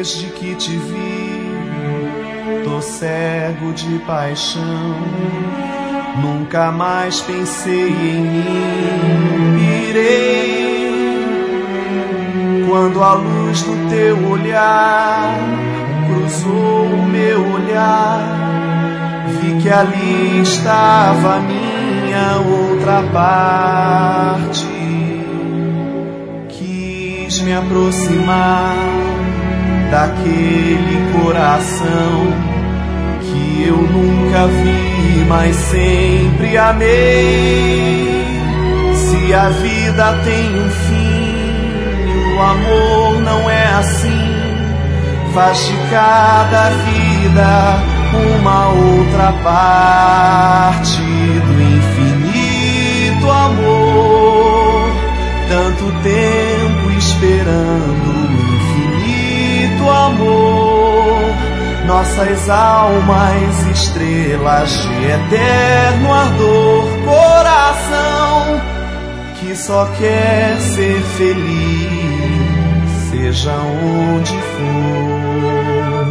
Desde que te vi, tô cego de paixão. Nunca mais pensei em mim. Irei quando a luz do teu olhar cruzou o meu olhar. Vi que ali estava a minha outra parte. Quis me aproximar daquele coração que eu nunca vi, mas sempre amei. Se a vida tem um fim, o amor não é assim. Faz de cada vida uma outra parte do infinito amor. Tanto tempo esperando o infinito amor. Nossas almas estrelas de eterno ardor. Coração que só quer ser feliz, seja onde for.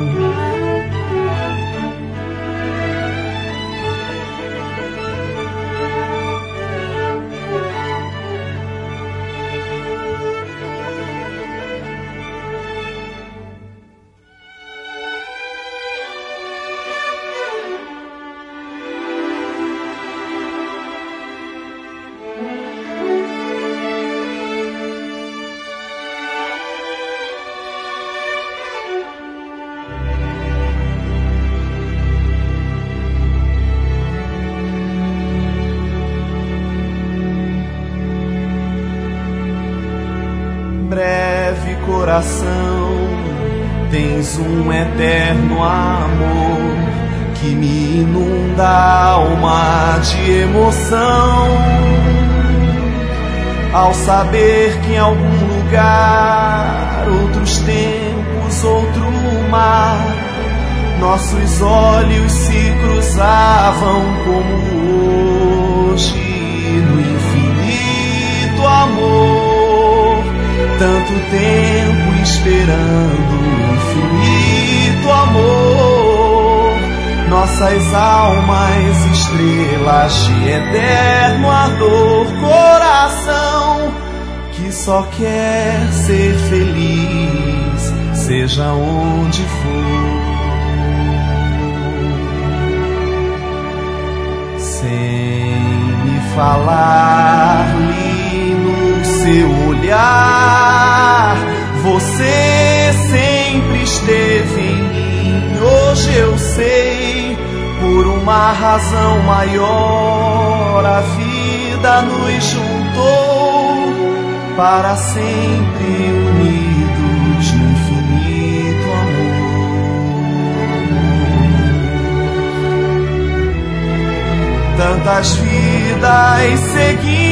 Breve coração, tens um eterno amor que me inunda a alma de emoção. Ao saber que em algum lugar, outros tempos, outro mar, nossos olhos se cruzavam como hoje no infinito amor. Tanto tempo esperando o infinito amor. Nossas almas estrelas de eterno ardor. Coração que só quer ser feliz, seja onde for. Sem me falar, li no seu olhar. Você sempre esteve em mim. Hoje eu sei, por uma razão maior, a vida nos juntou para sempre unidos no infinito amor. Tantas vidas seguidas